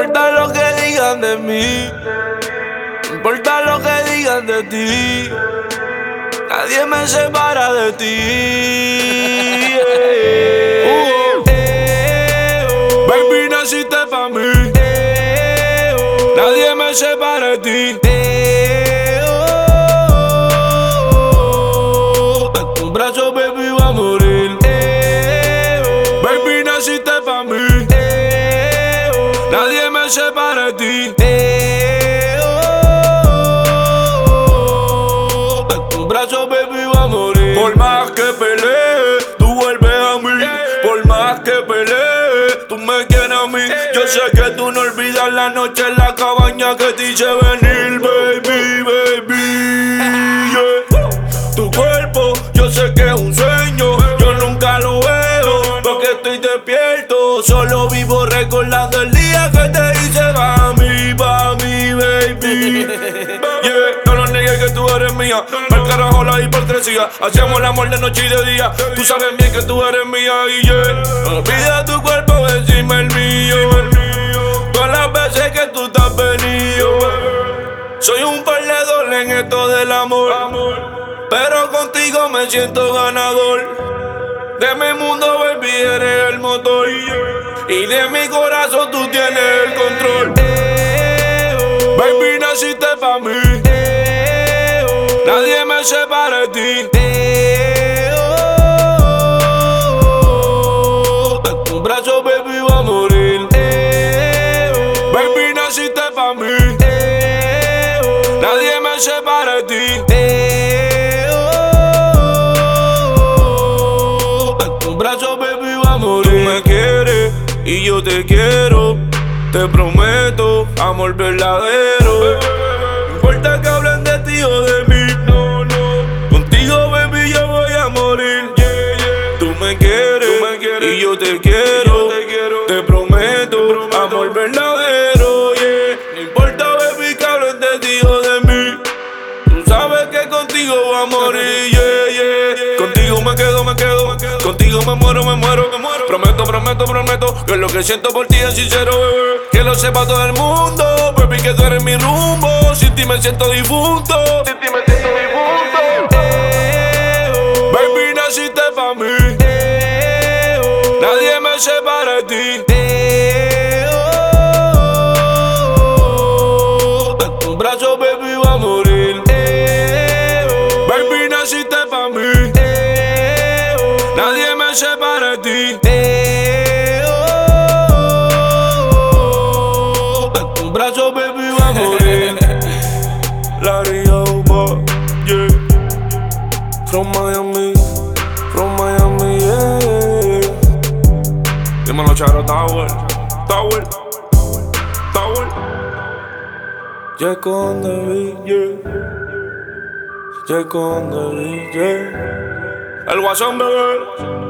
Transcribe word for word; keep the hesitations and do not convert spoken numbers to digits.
importa lo que digan de mí, no importa lo que digan de ti, nadie me separa de ti. uh, eh, oh. Baby, naciste pa' mí, eh, oh. Nadie me separa de ti. eh, oh. En tus brazos, baby, voy a morir. eh, oh. Baby, naciste pa' mí, eh, oh. Nadie me separa de ti. eh, oh. En tus brazos, baby, voy a morir. Por más que pelee, tú vuelves a mí. Por más que pelee, tú me quieres a mí. Yo sé que tú no olvidas la noche en la cabaña que te hice venir, baby, baby. Yeah. Tu cuerpo, yo sé que es un sueño. Yo nunca lo veo porque estoy despierto. Solo vivo recordando el día que te hice pa' mí, pa' mí, baby. Yeah, no lo niegues que tú eres mía. Pa'l carajo la hipocresía. Hacemos el amor de noche y de día. Tú sabes bien que tú eres mía y yeah. No olvides tu cuerpo encima el mío. Todas las veces que tú estás venido. Soy un perdedor en esto del amor, pero contigo me siento ganador. De mi mundo, baby, eres el motor. Y de mi corazón tú tienes el control. eh, oh. Baby, naciste pa' mí, eh, oh. Nadie me separa de ti. eh, oh. En tus brazos, baby, voy a morir. eh, oh. Baby, naciste pa' mí, eh, oh. Nadie me separa de ti. eh, oh. En tus brazos, baby, voy a morir. Tú me quieres y yo te quiero. Te prometo amor verdadero. No importa que hablen de ti o de mí. No, no. Contigo, baby, yo voy a morir. Yeah, yeah. Tú me quieres, Tú me quieres y yo te quiero. Yo te, quiero. Te prometo, te prometo amor verdadero. Yeah. No importa, baby, que hablen de ti o de mí. Tú sabes que contigo voy a morir. Yeah, yeah, yeah. Contigo me quedo, me quedo, me quedo. Contigo me muero, me muero, me muero. Prometo, prometo, prometo que lo que siento por ti es sincero, bebé. Que lo sepa todo el mundo, baby, que tú eres mi rumbo. Sin ti me siento difunto. Sin ti me siento difunto. Eh, oh. Baby, naciste pa' mí. Eh, oh. Nadie me separa de ti. Eh, oh. En tus brazos, baby, voy a morir. Eh, oh. Baby, naciste pa' mí. Eh, oh. Nadie me separa de ti. Eh, oh. En tus brazos, baby, voy a morir. Larry Oba, yeah. From Miami, from Miami, yeah. Dímelo, Charo Tower, Tower, Tower. Yeah, con David, yeah. Yeah, con David, yeah. El Guasón, bebé.